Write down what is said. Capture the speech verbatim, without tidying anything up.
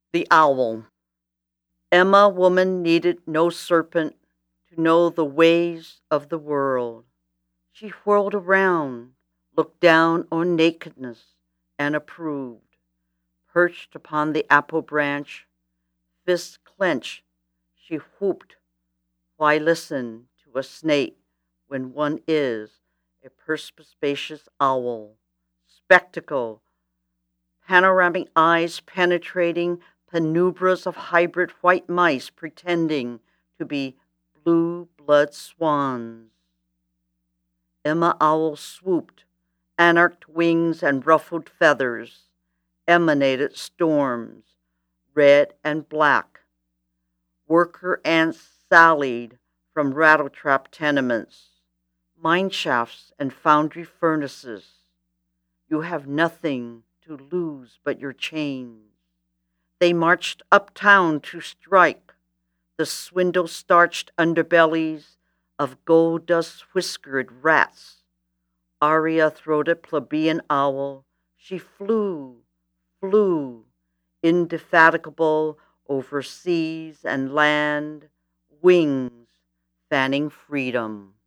The Owl. Emma woman needed no serpent to know the ways of the world. She whirled around, looked down on nakedness, and approved. Perched upon the apple branch, fists clenched, she whooped. Why listen to a snake when one is a perspicacious owl? Spectacle, panoramic eyes penetrating penumbras of hybrid white mice pretending to be blue blood swans. Emma Owl swooped, anarched wings and ruffled feathers, emanated storms, red and black. Worker ants sallied from rattletrap tenements, mine shafts and foundry furnaces. You have nothing to lose but your chains. They marched uptown to strike, the swindle-starched underbellies of gold dust-whiskered rats. Aria-throated plebeian owl, she flew, flew, indefatigable over seas and land, wings fanning freedom.